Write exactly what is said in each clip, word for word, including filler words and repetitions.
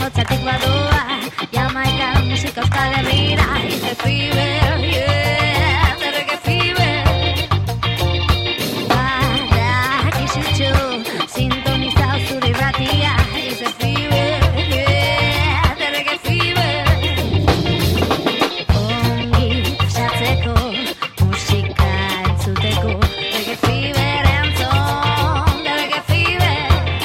zangotzatik badoa, Jamaika musika Euskal Herrira, is the fever, yeah, the reggae fever. Badakizutxo, sintonizau zure irratia, is the fever, yeah, the reggae fever. Ongi pasatzeko, musika entzuteko, reggae fever entzun, the reggae fever.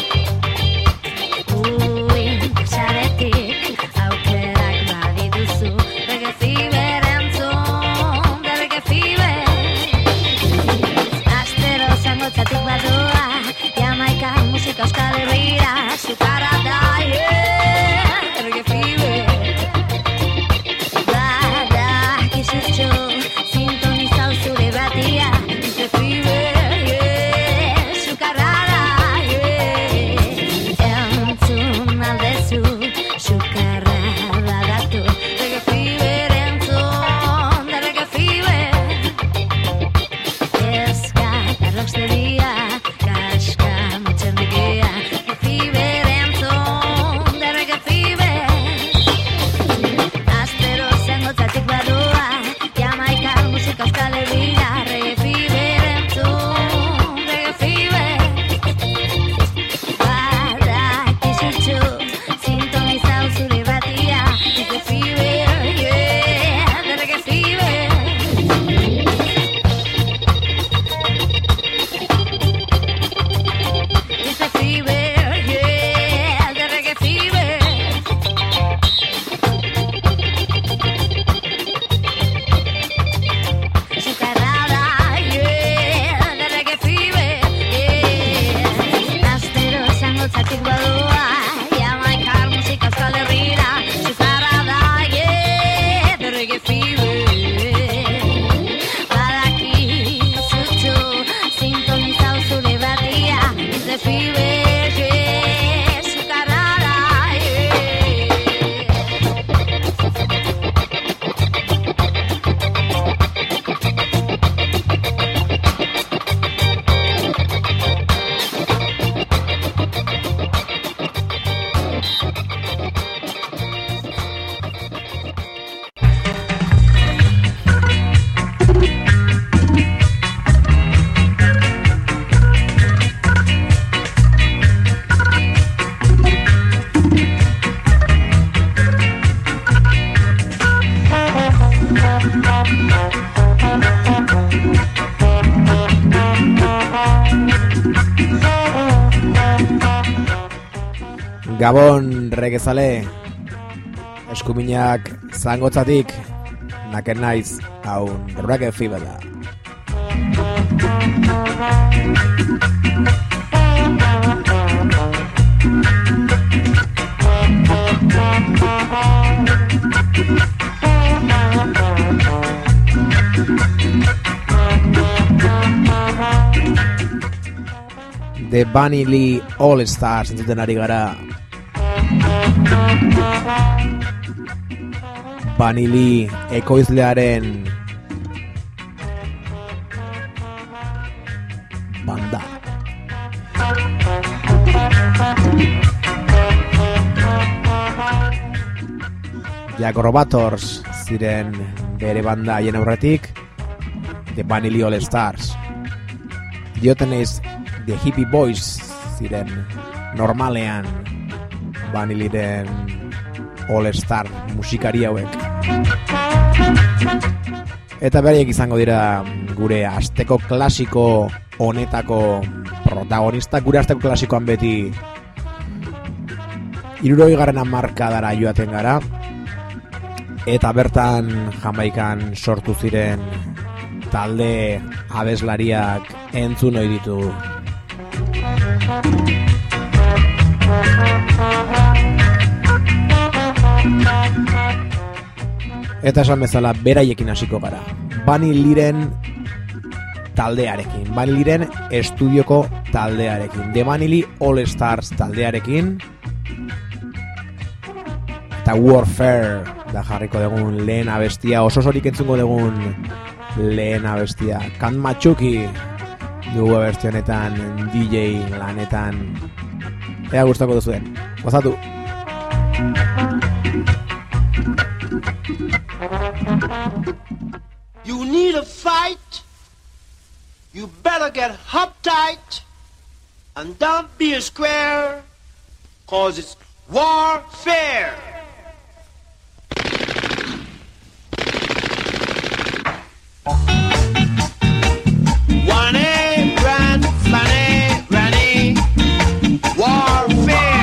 Uin pasaretik, aukerak badituzu, reggae fever entzun, the reggae fever. Astero zangotzatik badoa, Jamaika musika Euskal Herrira, sukara da, yeah, reggae fever. Badakizutxo, sintonizau zure irratia, is the fever, yeah, sukarra da, yeah. Entzun aldezu, sukarra badatu, reggae fever entzun, the reggae fever. Eska eta rocksteria, kaska motxerdikia, reggae fever entzun, the reggae fever. Astero zangotzatik badoa, Jamaika musika Euskal Herrira, reggae fever entzun, reggae fever. Badakizutxo, sintonizau zure irratia, is the fever, yeah, the reggae fever. Is the fever, yeah, the reggae fever. Sukarrada, yeah, the reggae fever, yeah. Astero zangotzatik badoa, Jamaika musika Euskal Herrira, sukarrada, yeah, the reggae fever. Badakizutxo, sintonizau zure irratia, is the fever, yeah, sukarrada, yeah. Gabon regezale, eskuminak zangotzatik, naken naiz, hau reggae fever da. The Bunny Lee All Stars entzuten ari gara. Bunny Lee ekoizlearen banda. Jack Robators ziren bere banda haien aurretik, The Bunny Lee All Stars. Diotenez The Hippie Boys ziren normalean Bunny Leeren All Star musikari hauek. Eta beraiek izango dira gure asteko klasiko honetako protagonista. Gure asteko klasikoan beti hirurogeigarren hamarkadara joaten gara. Eta bertan Jamaikan sortu ziren talde abeslariak entzun ohi ditugu. Eta esan bezala beraiekin hasiko gara. Bunny Leeren taldearekin, Bunny Leeren estudioko taldearekin, The Bunny Lee All Stars taldearekin. Eta Warfare da jarriko dugun lehen abestia, oso sorik entzungo dugun lehen abestia. Count Machuki dugu abesti honetan, D J lanetan. Ea gustako duzuen. Gozatu! You need a fight, you better get uptight and don't be a square, cause it's warfare. One A, grand, funny, runny, warfare.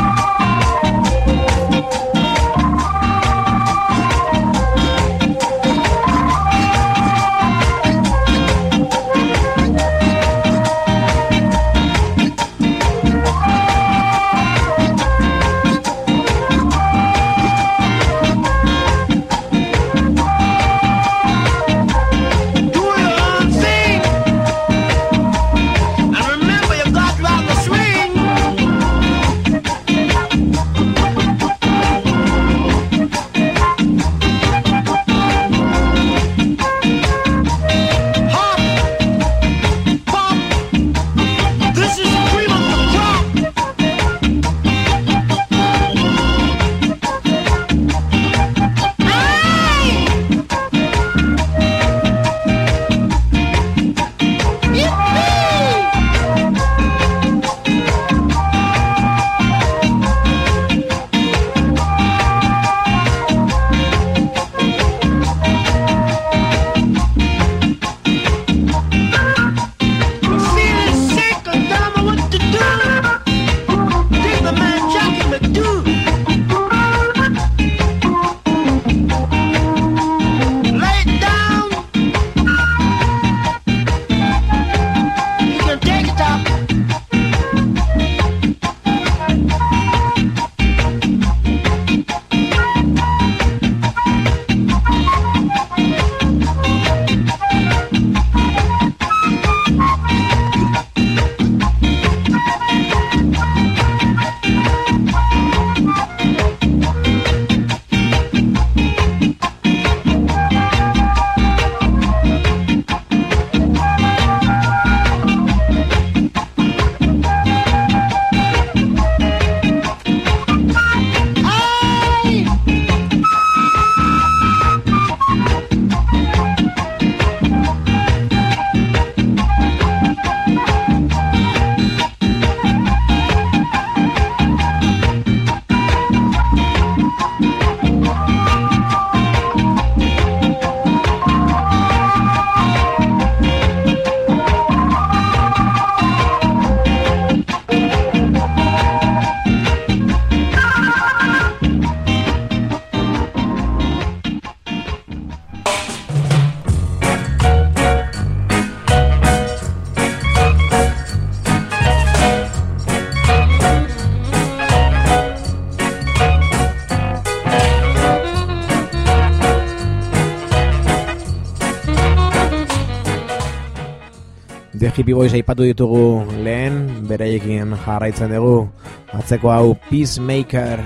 The Hippie Boys aipatu ditugu lehen, beraiekin jarraitzen dugu, atzeko hau Peacemaker.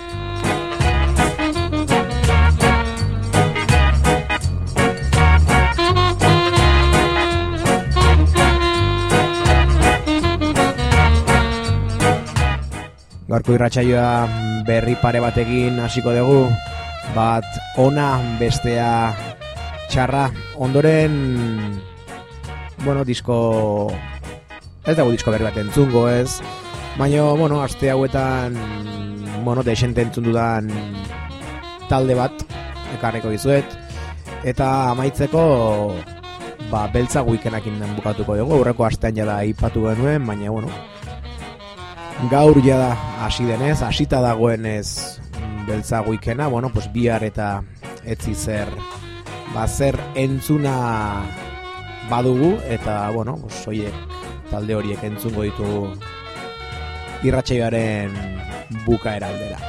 Gaurko irratsaioa berri pare batekin hasiko dugu, bat ona, bestea txarra, ondoren bueno, disko ez dago disko berri bat entzungo, ez? Baina, bueno, aste hauetan bueno, desente entzun dudan talde bat ekarriko dizuet, eta amaitzeko ba, beltza weekendakin bukatuko dugu, aurreko astean jada aipatu genuen, baina, bueno, gaur jada hasi denez, hasita dagoenez beltza weekenda, bueno, pues bihar eta etzi zer ba, zer entzuna badugu, eta, bueno, soiek talde horiek entzungo ditu irratsaioaren bukaera aldera.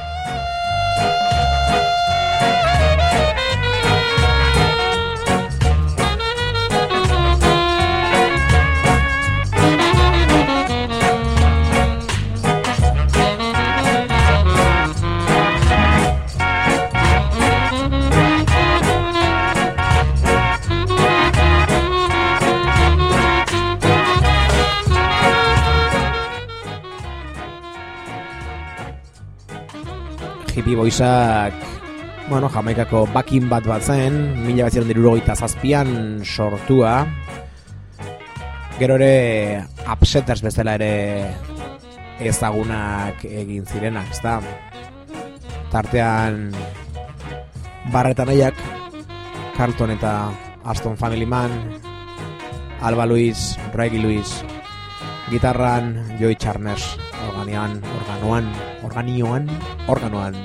Hippie Boysak bueno, Jamaikako backing bat bat zen, mila bederatziehun eta hirurogeita zazpian sortua. Gero ere Upsetters bezala ere ezagunak egin zirenak, ezta? Tartean Barrett Anaiak, Carlton eta Aston Family Man, Alba Luis, Reggie Luis, gitarran Joey Charners, organian, organoan, organioan, organoan.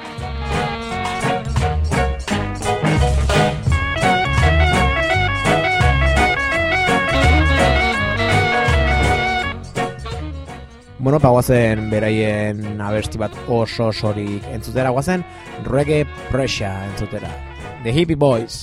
Bueno, pagoazen beraien abesti bat oso osorik entzutera, guazen Reggae Pressure entzutera. The Hippie Boys.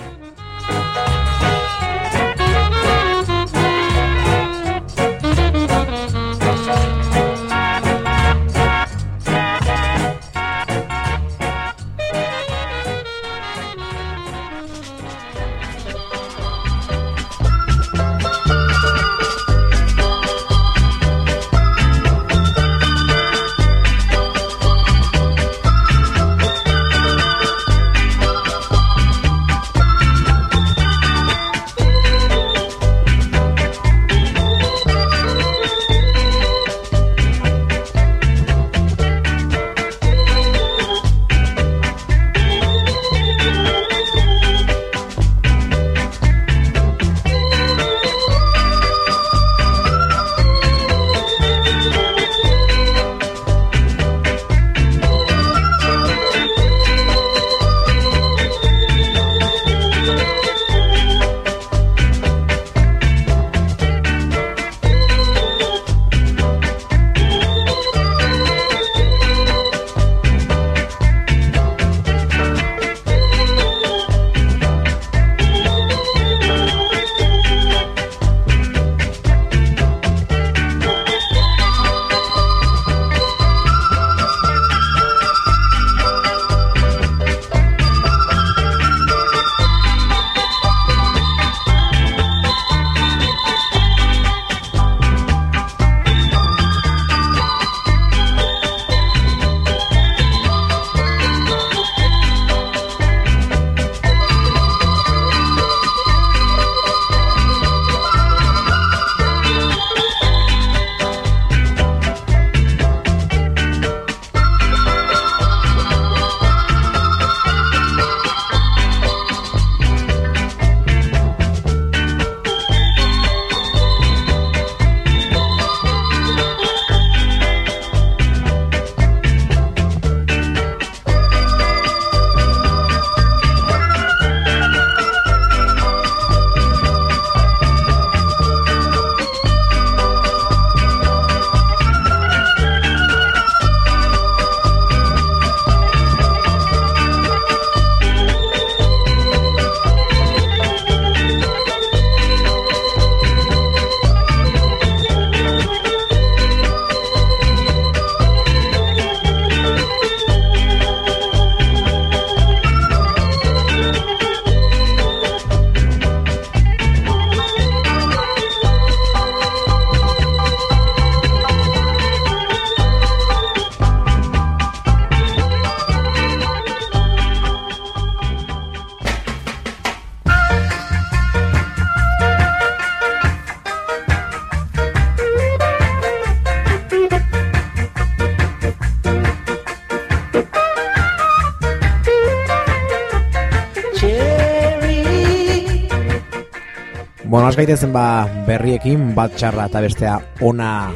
Bueno, az gaitezen ba berriekin, bat txarra eta bestea ona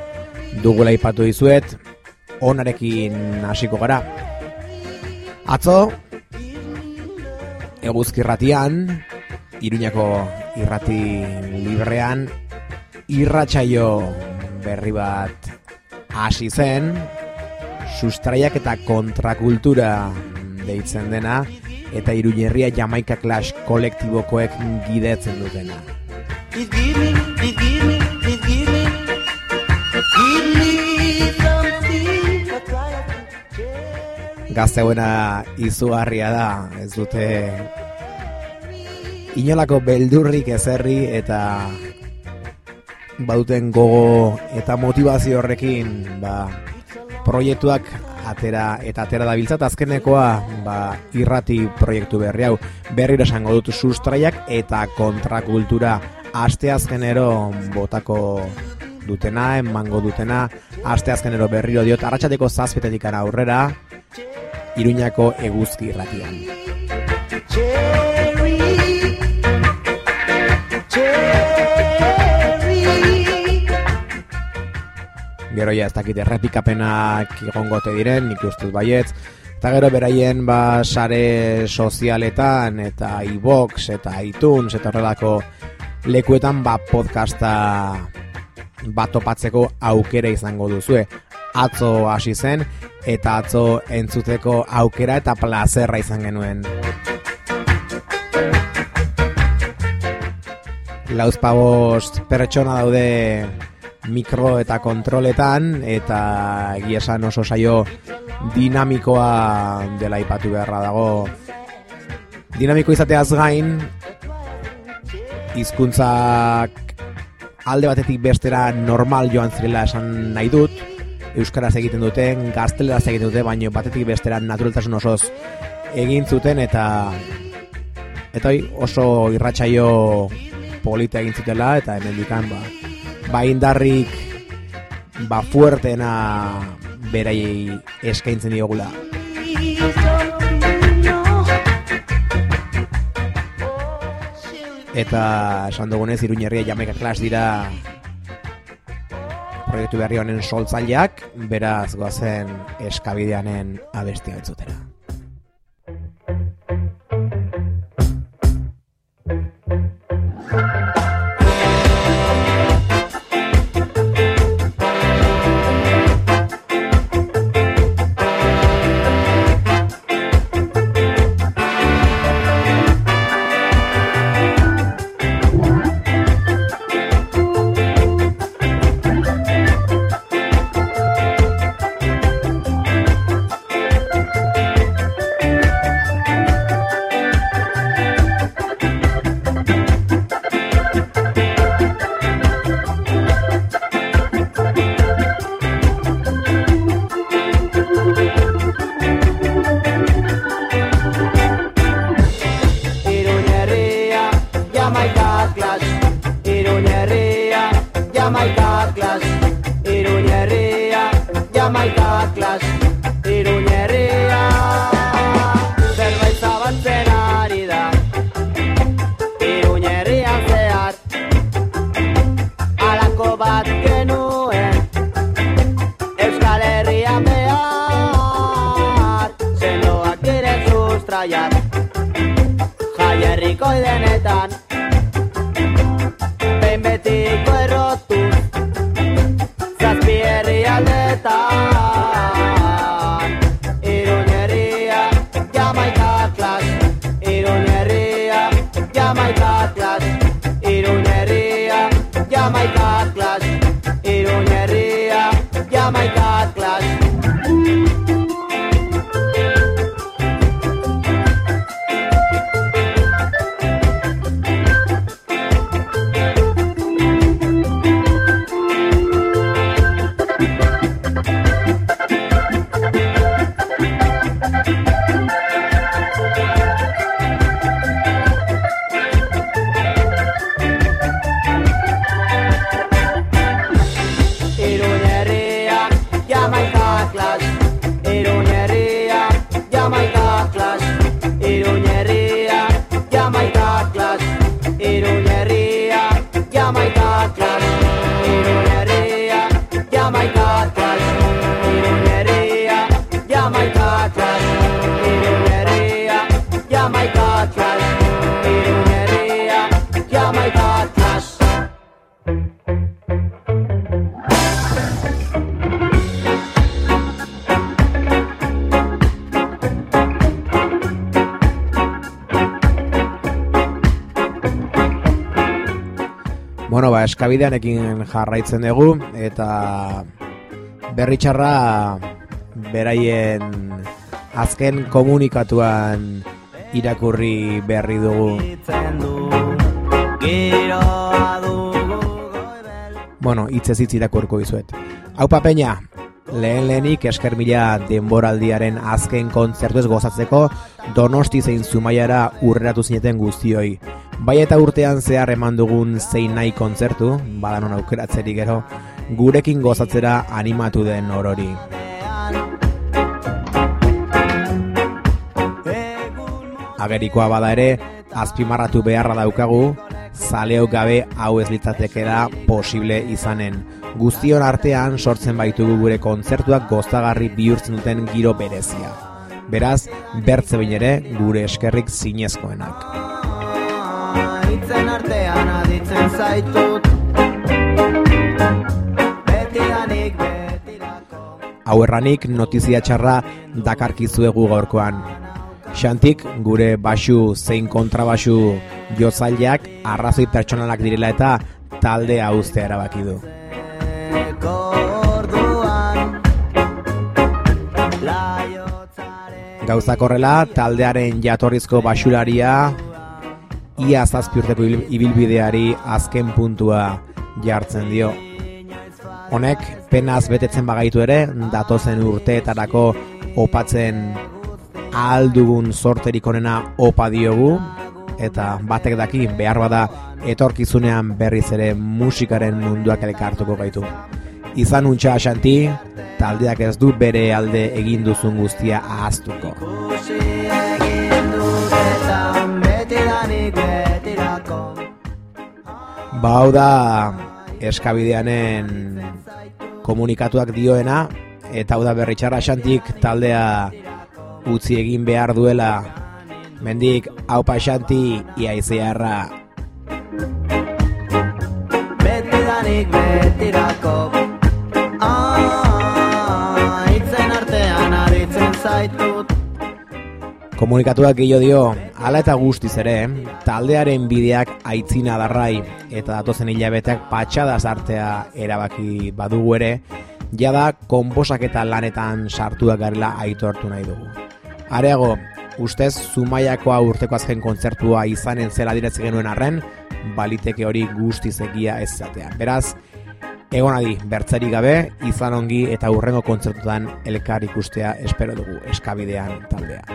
dugula ipatu dizuet, onarekin hasiko gara. Atzo, Eguzki irratian, Iruñako irrati librean, irratsaio berri bat hasi zen, sustraiak eta kontrakultura deitzen dena, eta Iruñerria Jamaika Clash kolektibokoek gidetzen dutena. Gazteuena izugarria da, ez dute inolako beldurrik ezerri eta baduten gogo eta motivazio horrekin ba, proiektuak atera eta atera dabiltzat azkenekoa ba, irrati proiektu berri hau. Berriro esango dut sustraiak eta kontrakultura asteazkenero botako dutena, emango dutena, asteazkenero berriro diot, arratsaldeko zazpitetik aurrera, Iruñako Eguzki irratian. Cherry, cherry. Gero ja ez dakit errepikapenak egongote diren, nik ustez baietz. Eta gero beraien ba sare sozialetan eta iVoox eta iTunes eta horrelako lekuetan ba podcasta bat topatzeko aukera izango duzue. Atzo hasi zen eta atzo entzuteko aukera eta plazerra izan genuen. Lauzpabost pertsona daude mikro eta kontroletan eta egia esan oso saio dinamikoa dela aipatu beharra dago. Dinamiko izateaz gain hizkuntzak alde batetik bestera normal joan zirela esan nahi dut. Euskaraz egiten duten, gazteleraz egiten dute, baina batetik bestera naturaltasun osoz egin zuten eta eta oso irratsaio polita egin zutela eta hemendikan ba ba indarrik ba fuertena beraiei eskaintzen diogula. Eta esan dugunez Iruñerria Jamaika Class dira proiektu berri honen soltzaileak, beraz goazen Eskabideanen abestia entzutera. Bueno, ba, Eskabideanekin jarraitzen dugu eta berri txarra beraien azken komunikatuan irakurri berri dugu. Bueno, hitzez hitz irakurko dizuet. Aupa Peña, Lehen lehenik esker mila denboraldiaren azken kontzertuez gozatzeko Donosti zein Zumaiara urreratu zineten guztioi. Bai eta urtean zehar eman dugun zein nahi kontzertu, badanon aukeratzerik gero, gurekin gozatzera animatu den orori. Agerikoa bada ere, azpimarratu beharra daukagu, zaleok gabe hau ez litzatekela posible izanen. Guztion artean sortzen baitugu gure kontzertuak gozagarri bihurtzen duten giro berezia. Beraz, bertze behin ere gure eskerrik zinezkoenak. Itzen artean aditzen zaitut betidanik betirako. Hau erranik notizia txarra dakarkizuegu gaurkoan. Xantik gure basu zein kontrabasu jotzaileak arrazoi pertsonalak direla eta taldea uztea erabaki du. Gauzak horrela, taldearen jatorrizko basularia ia zazpi urteko ibilbideari azken puntua jartzen dio. Honek penaz betetzen bagaitu ere, datozen urteetarako opatzen ahal dugun sorterik onena opa diogu, eta batek daki behar bada etorkizunean berriz ere musikaren munduak elkartuko gaitu. Izan untxa Xanti, taldeak ez du bere alde egin duzun guztia ahaztuko. Ba hau da Eskabideanen komunikatuak dioena, eta hau da berritxarra Xantik taldea utzi egin behar duela. Mendik, haupa Xanti, iaizearra. Betidanik betirako, ah, itzen artean aritzen zaitut. Komunikatuak gehiago dio, hala eta guztiz ere, taldearen bideak aitzina darrai eta datozen hilabeteak patxadaz artea erabaki badugu ere, jada konposaketa lanetan sartuak garela aitortu nahi dugu. Areago, ustez Zumaiakoa urteko azken kontzertua izanen zela diretzi genuen arren, baliteke hori guztiz egia ez zatea. Beraz, egon adi, bertzeri gabe, izan ongi eta hurrengo kontzertutan elkar ikustea espero dugu Eskabidean taldea.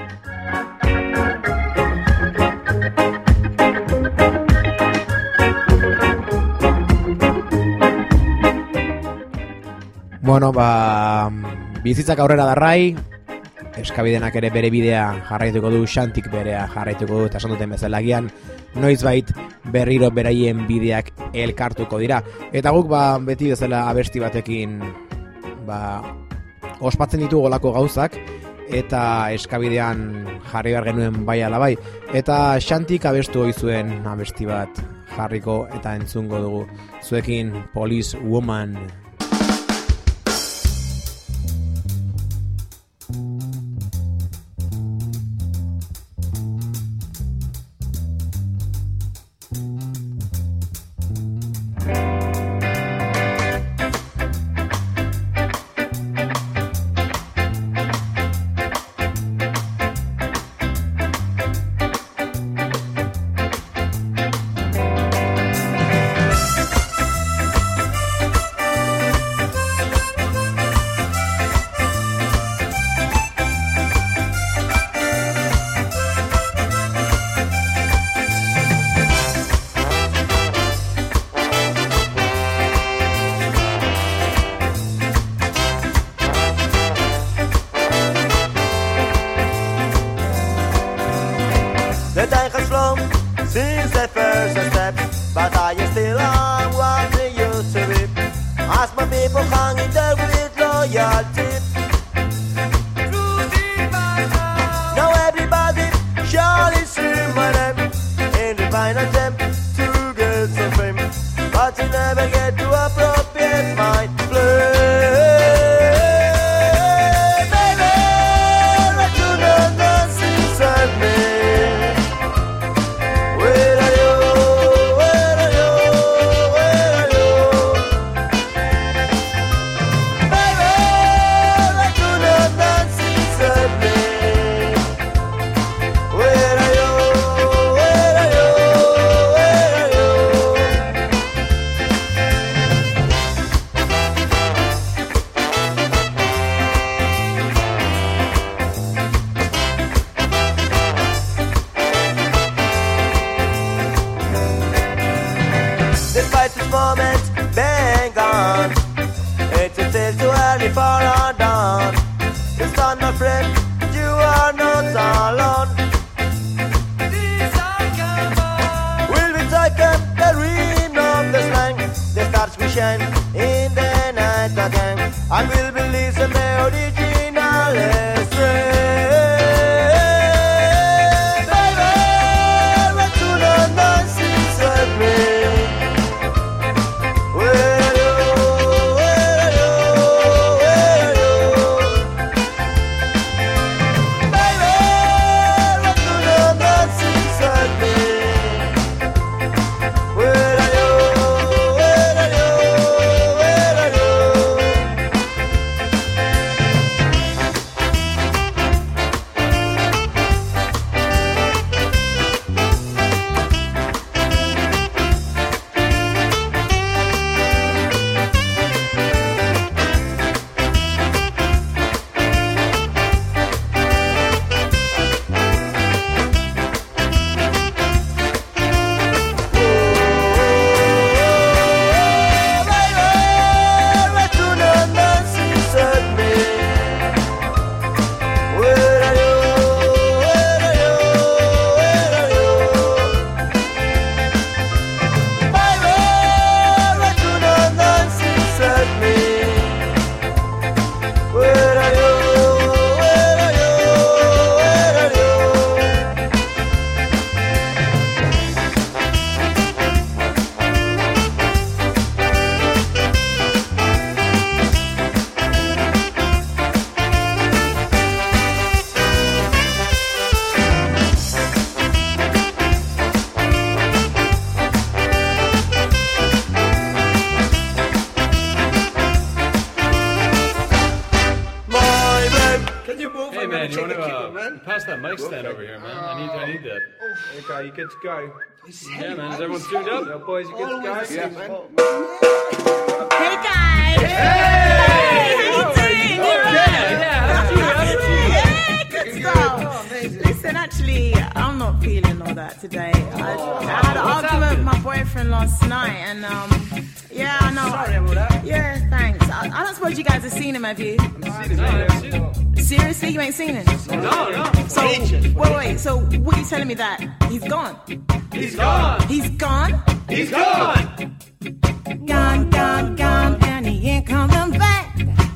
Bueno, ba, bizitzak aurrera darrai, Eskabidenak ere bere bidea jarraituko du, Xantik berea jarraituko du, eta esan duten bezalagian, noizbait berriro beraien bideak elkartuko dira. Eta guk ba, beti bezala abesti batekin ba, ospatzen ditu golako gauzak, eta Eskabidean jarri behar genuen bai ala bai. Eta Xantik abestu hoi zuen abesti bat jarriko eta entzungo dugu. Zuekin Police Woman. The time has flown since the first step, but I am still on what they used to be. As my people hang in there with loyalty. Now everybody shall listen my name in the final attempt to get some fame, but you never get to appropriate my play. Where are you? Where are you? us all on. Will we take up the ring of the slang? The stars will shine in the night again, and we'll be listening the original strain. Baby, we're to the nonsense with me. Where are you? Where are you? Where are you? Baby, we're to the nonsense with me. Where are you? Where are you? Where are you? Can you move? Hey I'm man, gonna you want take to a kick, uh, man? pass that mic stand over here, man? I need, I need that. Okay, you get to go. Yeah, man. Is everyone tuned up? Yeah, boys, you get to go. Yeah. Hey guys! Hey! How you doing? You alright? Yeah, good stuff. Listen, actually, I'm not feeling all that today. I, I had an argument with my boyfriend last night, and um, yeah, I know. Sorry about that. Yeah, thanks. I, I don't suppose you guys have seen him, have you? No, I haven't seen it. Seriously, you ain't seen him? No, no. So, wait, wait. So, what are you telling me that he's gone? He's gone. He's gone. He's gone. Gone, gone, gone, and he ain't coming back.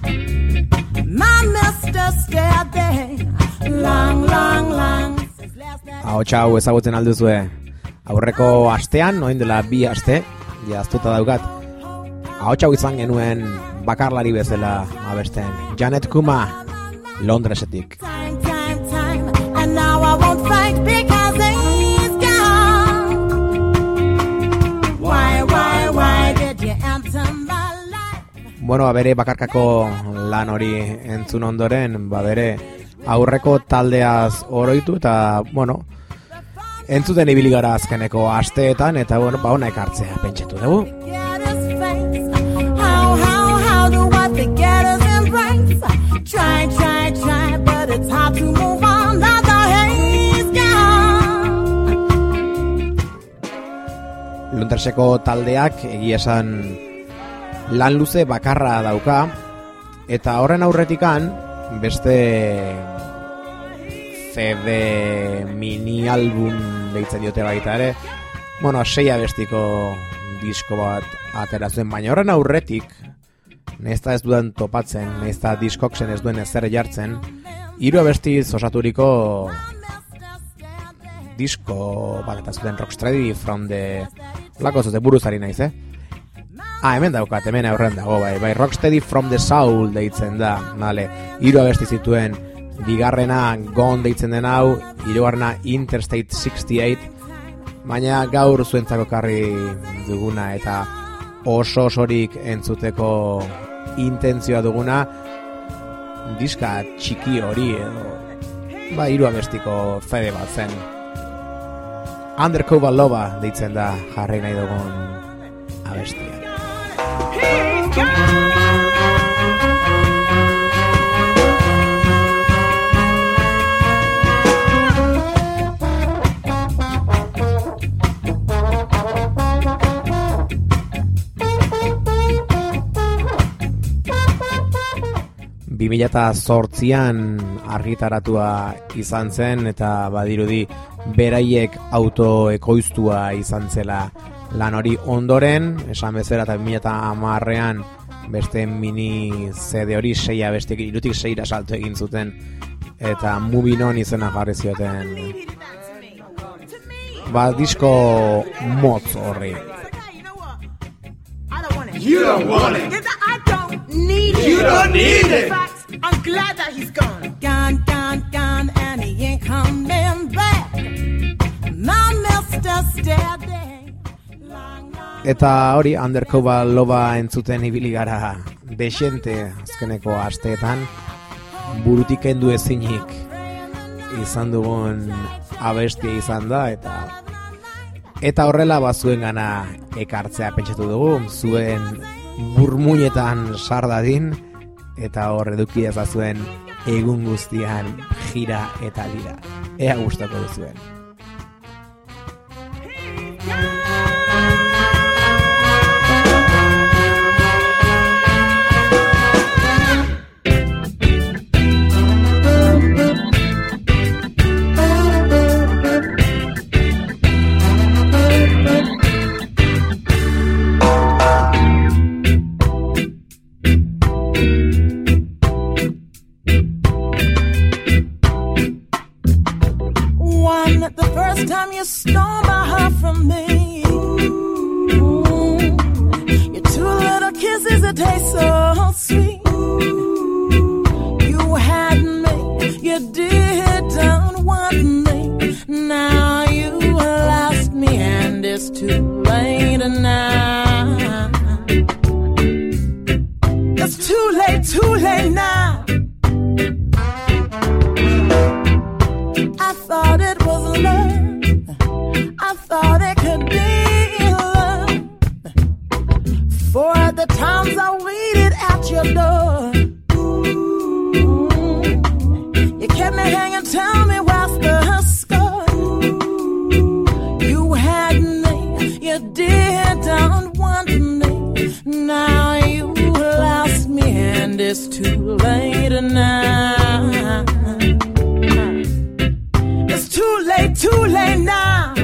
My mister stayed there long, long, long. since last night. Ahotsa hau ezagutzen alduzue. Aurreko astean, oin dela bi aste, jaztuta daukat. Ahotsa hau izan genuen bakarlari bezala abesten. Janet Kuma, Londresetik. Time, time, time, and now I won't fight because he's gone. Why, why, why did you enter my life? Bueno, bere bakarkako lan hori entzun ondoren, ba bere aurreko taldeaz oroitu eta, bueno, entzuten ibili gara azkeneko asteetan eta, bueno, ba ona ekartzea pentsatu dugu. Get his face. How, how, how do I forget his embrace? Try, try, try, but it's hard to move on. Now the haze gone. Londreseko taldeak egia esan lan luze bakarra dauka eta horren aurretikan beste C D mini album deitzen diote baita ere, bueno, sei abestiko disko bat atera zuen, baina horren aurretik naizta ez dudan topatzen, naizta diskoksen ez duen ezer jartzen, hiru abestiz osaturiko disko bat eta zuten Rocksteady from the lako zute buruzari naiz, eh? Ah, hemen daukat, hemen aurren dago, bai, bai, Rocksteady from the Soul deitzen da, vale, hiru abesti zituen, bigarrena Gone deitzen den hau, hirugarrena Interstate sixty-eight, baina gaur zuentzako karri duguna eta oso osorik entzuteko intentzioa duguna diska txiki hori edo ba hiru abestiko fede bat zen. Undercover Loba deitzen da jarri nahi dugun abestia. bi bi mila zortzian argitaratua izan zen eta badirudi beraiek autoekoiztua izan zela lan hori. Ondoren, esan bezala, eta bi mila hamarrean beste mini C D hori sei abestik irutik seira salto egin zuten eta Moving On izena jarri zioten. Ba, disko motz horri. You don't want it. I don't need it. You don't need it. In fact, I'm glad that he's gone. Gone, gone, gone, and he ain't coming back. My mister steady. Eta hori, Undercover Loba entzuten ibili gara desente azkeneko asteetan, burutik kendu ezinik izan dugun abestia izan da, eta eta horrela bazuen gana ekartzea pentsatu dugu, zuen burmuinetan sardadin, eta hor eduki ezazuen egun guztian jira eta dira. Ea gustako duzuen. You stole my heart from me. Ooh, your two little kisses that taste so sweet. You had me, you didn't want me. Now you lost me and it's too late now. It's too late, too late now. I thought it was love. I thought it could be love. For the times I waited at your door. Ooh, you kept me hanging, tell me what's the score. You had me, you didn't want me. Now you lost me and it's too late now. It's too late, too late now.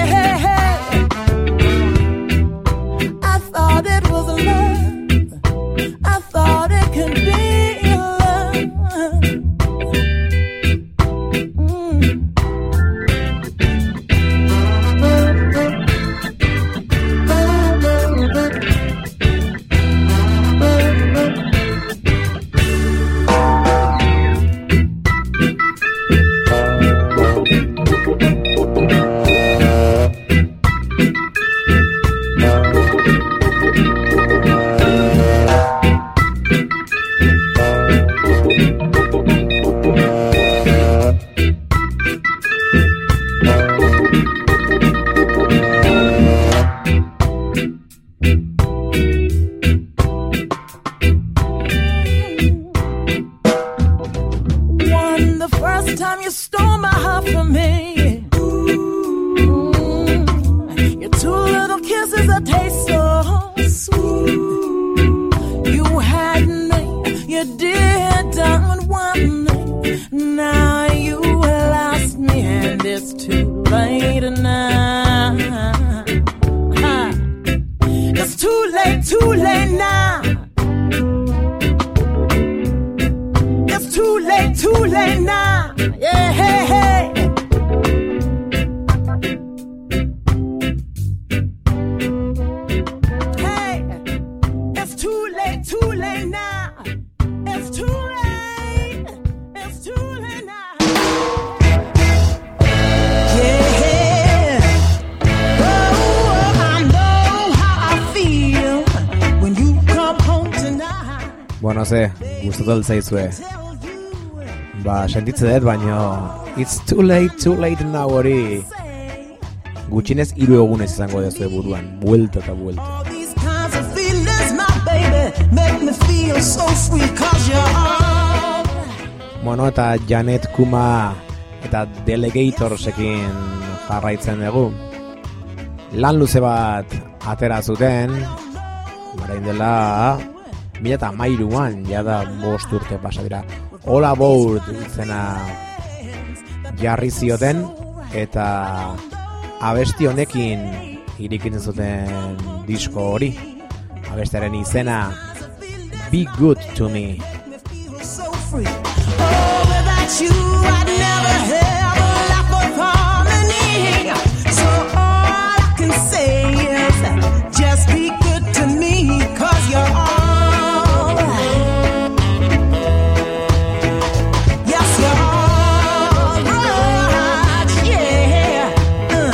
Bueno, ze, gustatu altzaizue. Ba, sentitze dut, baino it's too late, too late now hori gutxinez hiru egunez izango dezue buruan, buelta eta buelta. Bueno, eta Janet Kuma eta Delegatorsekin jarraitzen dugu. Lan luze bat atera zuten, orain dela mila eta hamairuan, jada bost urte pasa dira. All About izena jarri zioten, eta abesti honekin irikitzen zuten disko hori. Abestiaren izena Be Good to Me. Oh, without you I'd never have a laugh of harmony. So all I can say is just be good to me, 'cause you're all right. Yes, you're all right, yeah. Uh.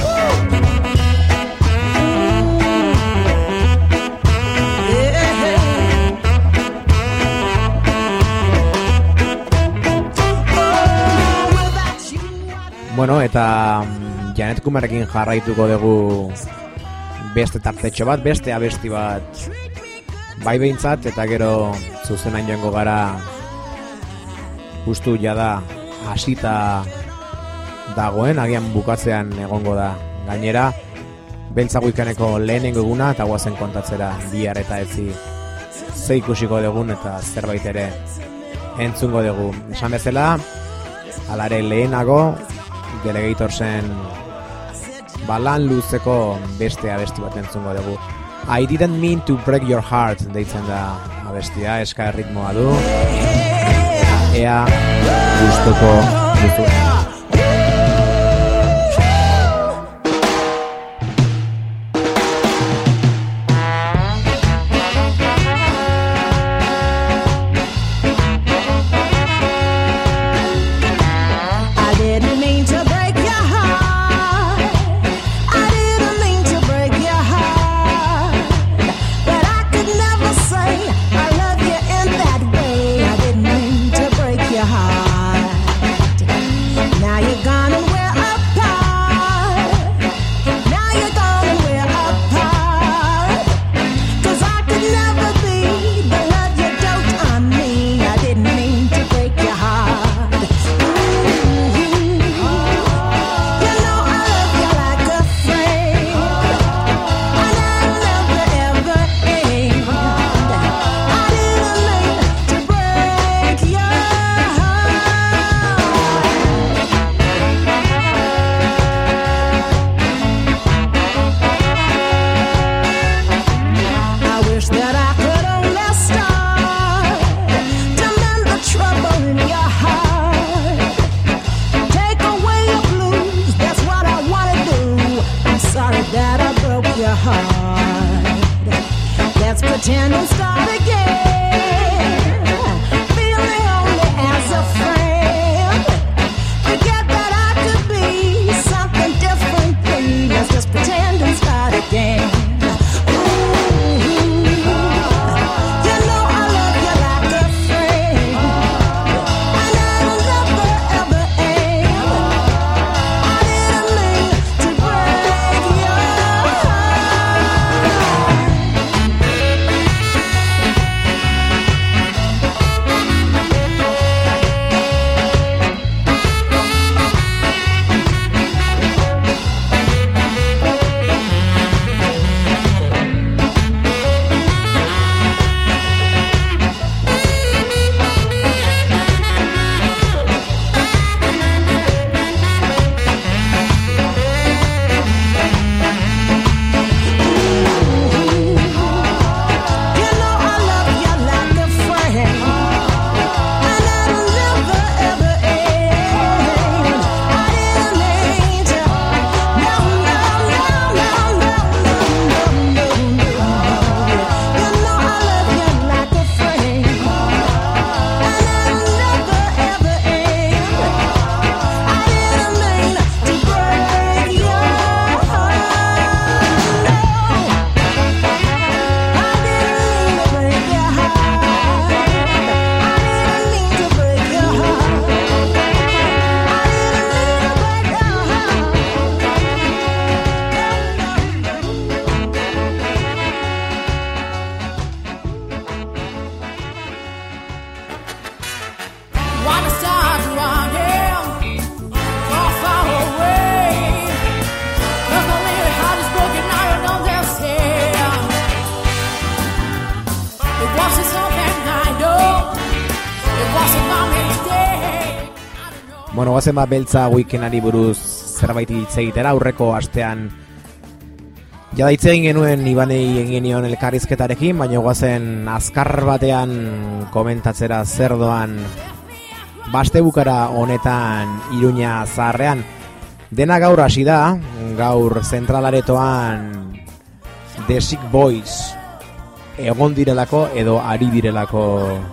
Bueno, eta Janet Kumerrekin jarraituko dugu beste tartetxo bat, beste abesti bat bai behintzat, eta gero zuzenan joango gara justu jada hasita dagoen, agian bukatzean egongo da. Gainera, Beltzago ikaneko lehenengo eguna eta guazen kontatzera bihar eta etzi ze ikusiko dugun eta zerbait ere entzungo dugu. Esan bezala, alare lehenago Delegatorsen balan luzeko beste abesti bat entzungo dugu. I didn't mean to break your heart deitzen da abestia, eska erritmoa du. Ea gustuko duzu. I Bueno, guazen bat beltza weekendari buruz zerbait hitz egitera, aurreko astean jada hitz egin genuen Ibanei egin genion elkarrizketarekin, baina guazen azkar batean komentatzera zer doan bastebukara honetan Iruña zaharrean. Dena gaur hasi da, gaur zentralaretoan The Sick Boys egon direlako edo ari direlako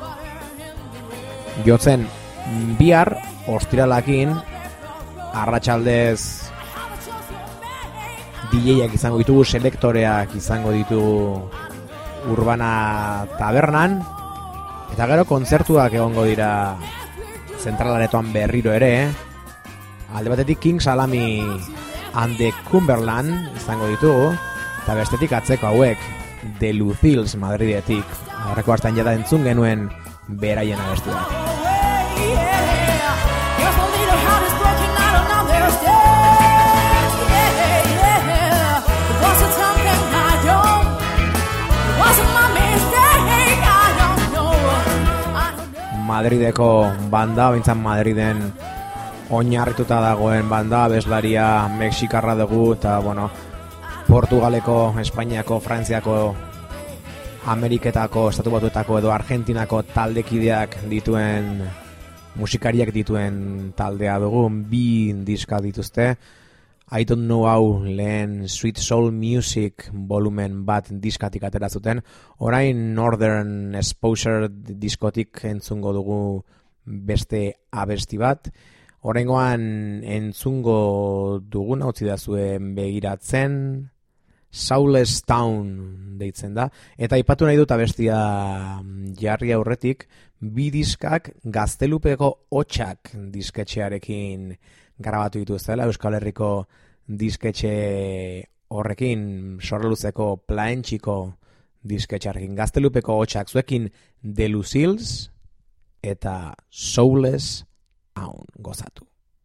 jotzen. Bihar ostiralakin arratsaldez D J-ak izango ditugu, selektoreak izango ditugu Urbana Tabernan, eta gero kontzertuak egongo dira zentralaretoan berriro ere, eh? Alde batetik King Salami and the Cumberland izango ditugu, eta bestetik atzeko hauek The Lucils Madridetik, aurreko astean jada entzun genuen beraien abestiak. Madrideko banda, bintzan Madriden oinarrituta dagoen banda, abeslaria mexikarra dugu, eta bueno, Portugaleko, Espainiako, Frantziako, Ameriketako, Estatu Batuetako edo Argentinako taldekideak dituen, musikariak dituen taldea dugu, bi diska dituzte. I Don't Know How lehen Sweet Soul Music volumen bat diskatik atera zuten. Orain Northern Exposure diskotik entzungo dugu beste abesti bat. Oraingoan entzungo dugun utzi da zuen begiratzen, Soulless Town deitzen da. Eta aipatu nahi dut abestia jarri aurretik, bi diskak Gaztelupeko Hotsak disketxearekin grabatu dituztela, Euskal Herriko disketxe horrekin, Sorluzeko Plaentxiko disketxearekin. Gaztelupeko Hotsak zuekin The Lucils eta Soulless Town gozatu.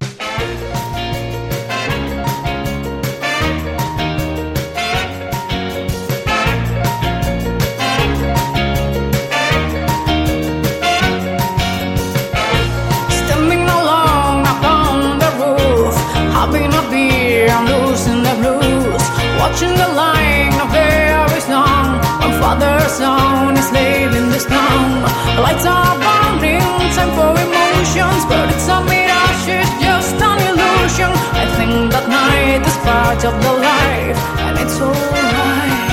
Popping a beer, I'm losing the blues. Watching the line of very song. My father's son is leaving this town. Lights are burning, time for emotions, but it's a mirage, it's just an illusion. I think that night is part of the life, and it's alright.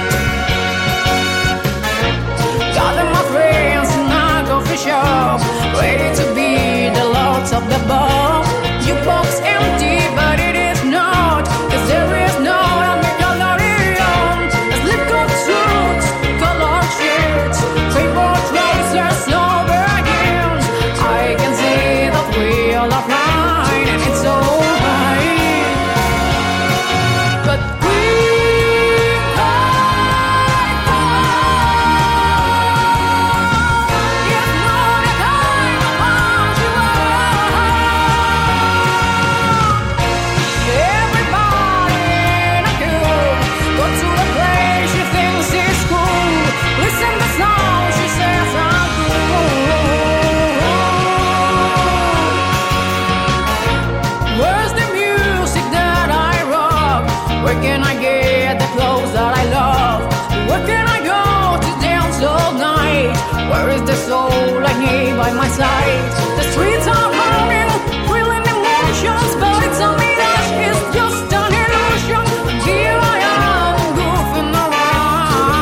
Gather my friends in a coffee shop, ready to be the lords of the ball. Jukebox empty, but it is not, 'cause there is no Nickelodeon. There's liquor suits, color shirts, rainbow trousers, over again. I can see that we all are fine, and it's alright. But we cry for you know the kind of heart you are. Everybody in a queue, go to the place she thinks is cool. Listen the song she says I'm cool. Where's the music that I rock? Where can I get the clothes that I love? Where can I go to dance all night? Where is the soul I need by my side? The streets are burning, feeling emotions, but it's a mirage, it's just an illusion. Here I am, goofing around.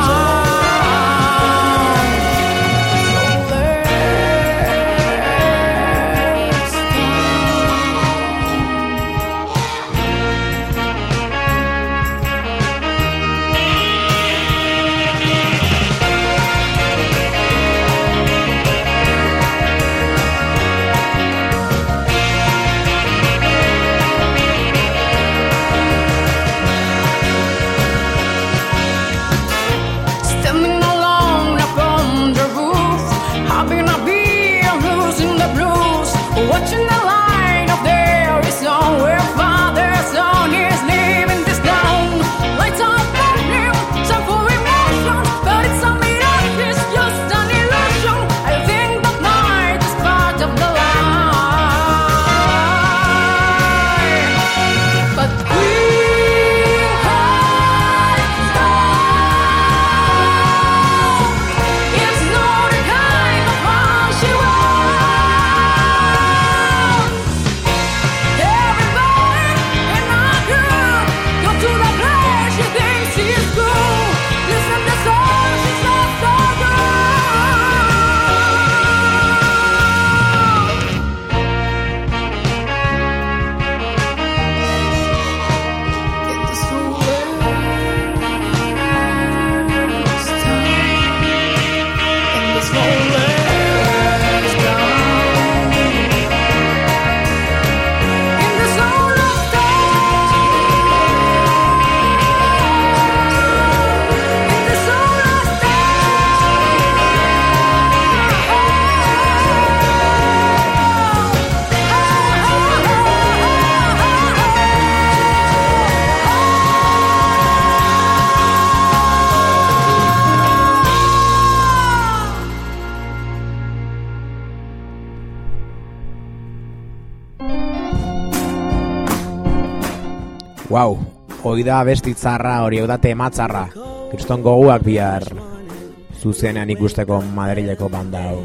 So let's Wow, hoi da bestitzarra, hori hau da tematzarra. Kriston goguak bihar zuzenean ikusteko Madrileko banda hau.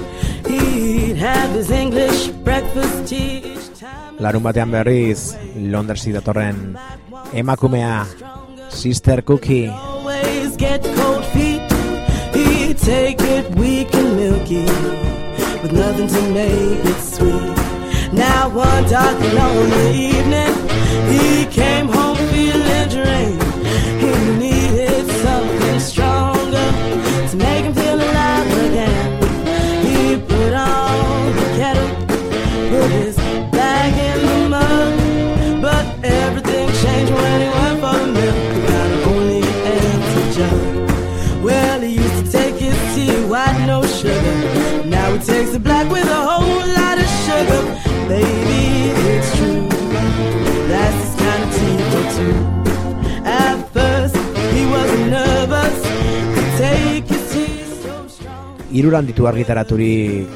Larun batean berriz, Londresi datorren emakumea, Sister Cookie. Always get cold feet. He'd take it weak and milky, with nothing to make it sweet. Now one dark and lonely evening, he came home feeling drained. He needed something stronger to make him feel alive again. He put on the kettle, put his bag in the mug, but everything changed when he went for the milk. He got an only empty jug. Well, he used to take his tea white, no sugar. Now he takes it black with a whole lot of sugar. Baby, it's true, that's his kind of tea for two. At first, he wasn't nervous to take his tea so strong. Hiruran ditu argitaraturik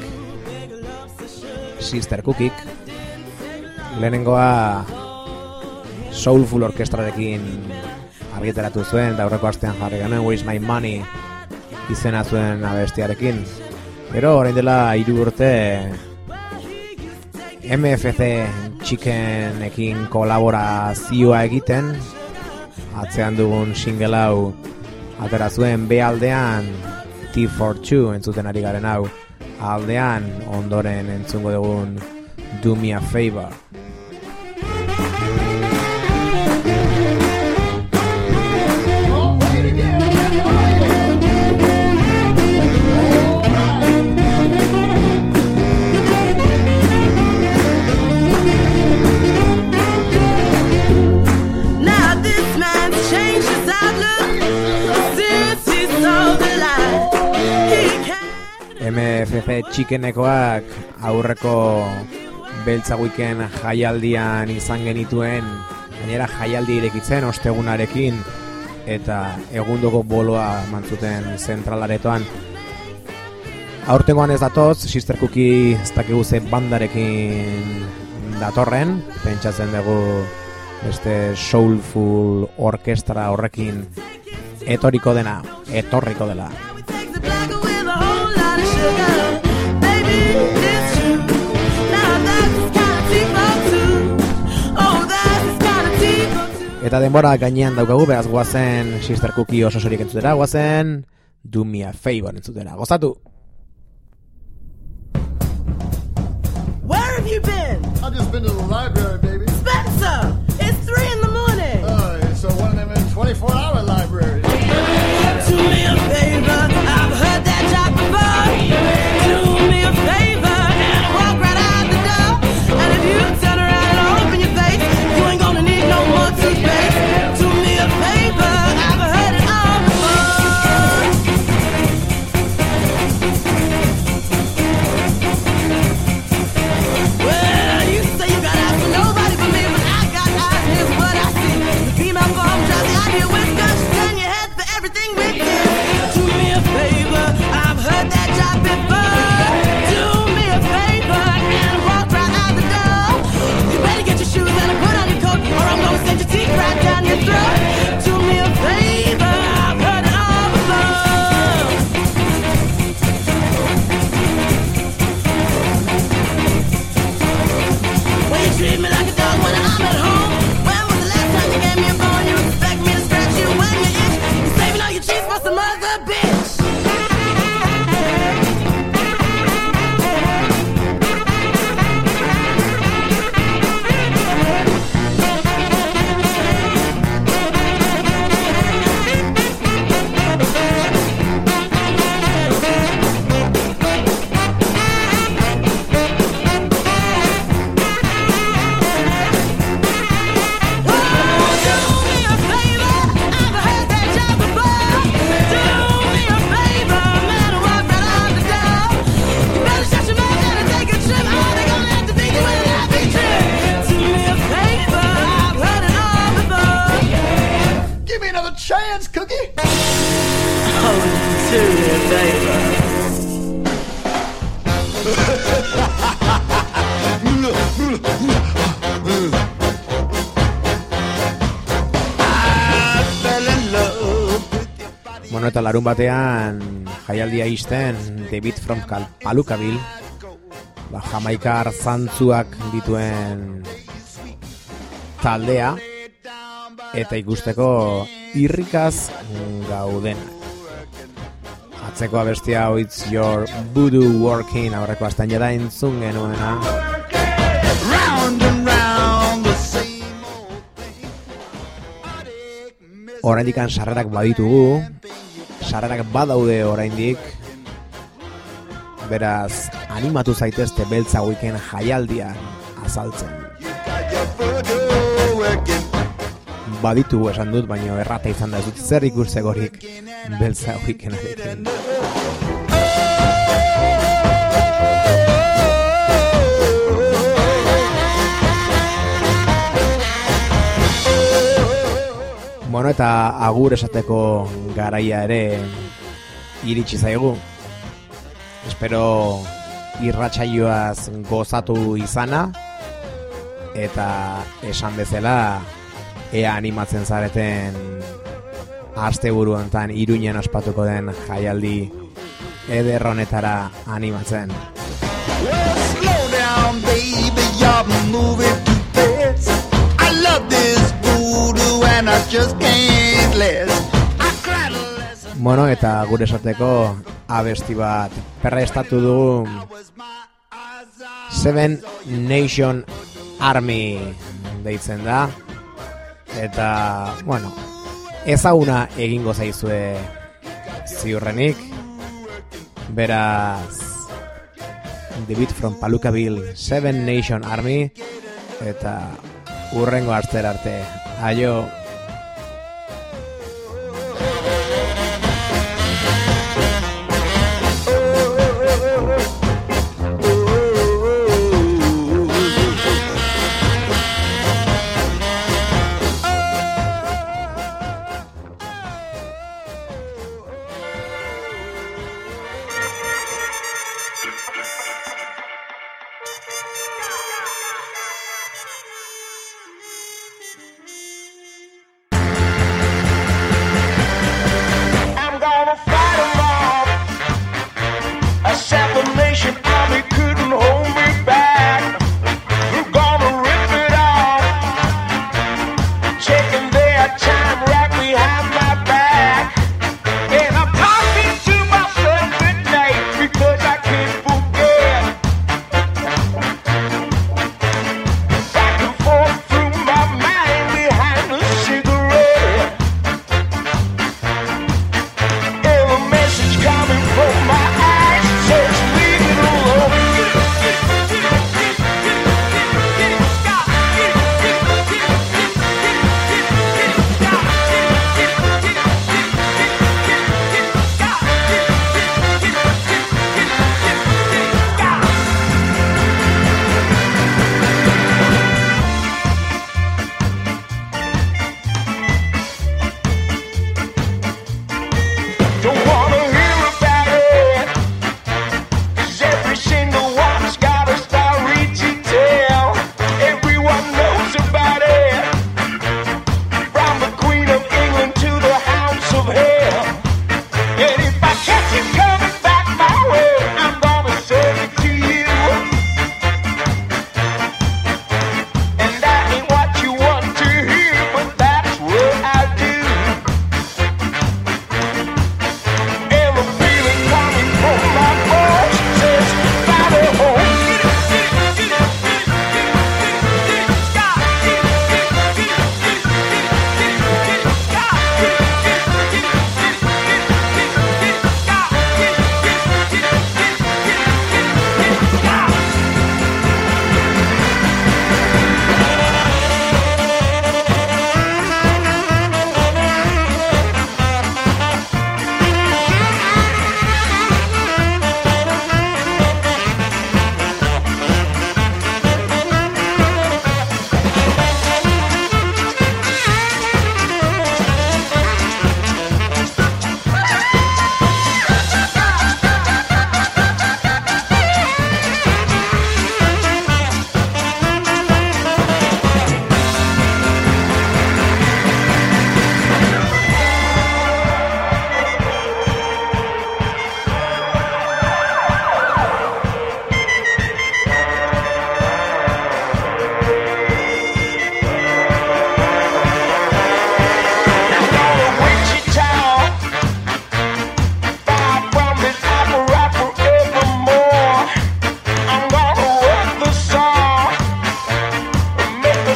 Sister Cookik. Lehenengoa Soulful orkestrarekin argitaratu zuen, eta aurreko astean jarri genuen Where's My Money izena zuen abestiarekin. Gero, orain dela hiru urte M F C Chickenekin kolaborazioa egiten, atzean dugun single hau atera zuen B aldean T for two entzuten ari garen hau, aldean ondoren entzungo dugun Do Me a Favor. M F C Chickenekoak aurreko beltza weekend jaialdian izan genituen, gainera jaialdi irekitzen ostegunarekin, eta egundoko boloa mantzuten zentralaretoan. Aurtengoan ez datoz, Sister Cookie ez dakigu ze bandarekin datorren, pentsatzen dugu beste soulful orkestra horrekin etoriko dena, etorriko dela. Eta denbora gainean daukagu, beraz guazen Sister Cookie oso sorik entzutera, guazen Do Me a Favor entzutera. Gozatu! Where have you been? I've just been to the library, baby. Spencer! It's three in the morning! Oh, it's uh, one of them twenty-four hour libraries. Do me a favor, I've heard that job before. Do me a favor and walk right out the door. And if you turn around and open your face, you ain't gonna need no more toothpaste. Do me a favor, I've heard it all before. Well, you say you got eyes for nobody but me, but I got eyes, here's what I see. The female form drives the idea with guns, turn your head for everything we did. Do me a favor, I've heard that job before. Do me a favor and walk right out the door. You better get your shoes and put on your coat, or I'm gonna send your teeth right down your throat. Do me a favor, I've heard it all before. When you treat me like a dog when I'm at home. When was the last time you gave me a bone? You expect me to scratch you when you itch. You're saving all your cheese for some other bitch. Give me another chance, Cookie. Oh, do me a favor. Bueno, eta larun batean jaialdia isten David from Palookaville, ba, Jamaikar zantzuak dituen taldea, eta ikusteko irrikaz gauden. Atzeko abestia hau It's Your Voodoo Working, aurreko astan jada entzun genuena. Oraindik sarrerak baditugu, sarrerak badaude oraindik. Beraz, animatu zaitezte Beltza Weekend jaialdia azaltzen. Baditugu esan dut, baina errata izan da ez dut zer ikustegorik Beltza Weekendarekin. Bueno, eta agur esateko garaia ere iritsi zaigu. Espero irratsaioaz gozatu izana, eta esan bezala ea animatzen zareten asteburu hontan Iruñan ospatuko den jaialdi eder honetara animatzen. Well, slow down, baby, you're moving too fast. I love this voodoo and I just can't last. I cried a lesson. Bueno, eta gure esateko abesti bat perrestatu dugu Seven Nation Army deitzen da. Eta, bueno, ezaguna egingo zaizue ziurrenik. Beraz, David from Palookaville, Seven Nation Army, eta urrengo artera arte. Aio.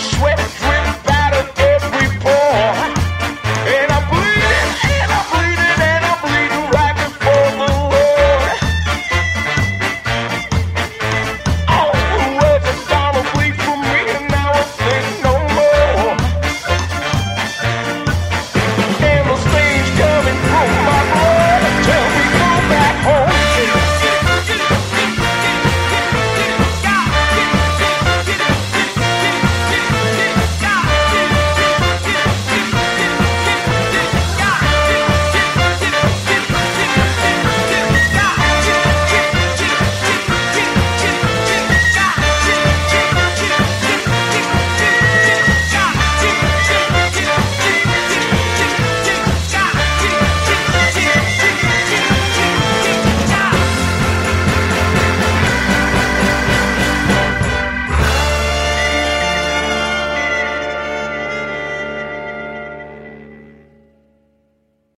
sweat.